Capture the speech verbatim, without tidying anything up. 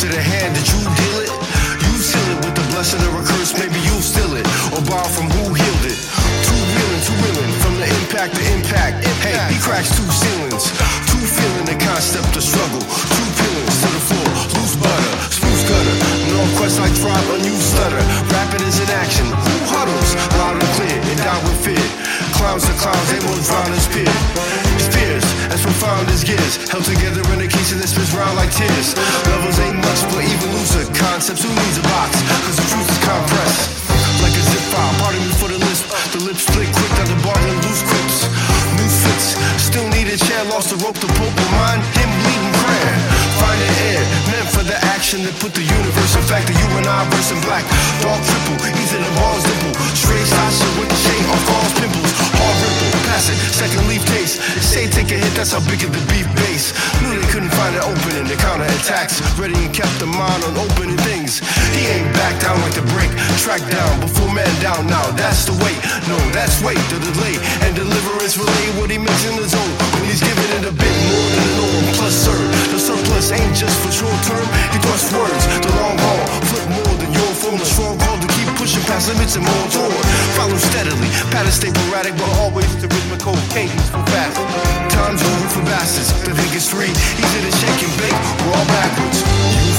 to the hand, did you deal it? You seal it with the blessing or a curse, maybe you'll steal it, or borrow from who healed it. Two reeling, two reeling, from the impact to impact. Hey, he cracks two ceilings. Two feeling the concept of struggle. Two pillars to the floor, loose butter, spruce gutter. No quest like tribe, unused stutter. Rapid is in action. Who huddles? Loud and clear, and down with fear. Clowns to clowns, they will drown his peer. His peers, as profound as gears, held together in a case that spins round like tears. Levels ain't much, but even looser concepts. Who needs a box? Cause the truth is compressed like a zip file. Pardon me for the lisp. The lips split quick, down the bargain, loose grips. New fits, still need a chair. Lost the rope to poke, but mine, him bleeding crayon. Find an air, meant for the action that put the universe in fact. The you and I verse in black. Dog triple, easy the balls dimple. Straight Sasha with the shade off Gauze pimples. Hard ripple, pass it, second leaf taste. Say take a hit, that's how big is the beef base. Knew they couldn't find an opening, the counter attacks. Ready and kept the mind on opening things. He ain't back down like the break. Track down before man down now. That's the way. No, that's wait, the delay. And deliverance relay what he makes in the zone. When he's giving it a bit more than the norm. Plus sir, the surplus ain't just for short term. He thrusts words, the long haul. Flip more than your form. The strong call to keep pushing past limits and more toward. Follow steadily, pattern stay sporadic, but always the rhythmical cadence for fast. Time's over for bastards, the think it's free. Easy to shake and bake, we're all backwards.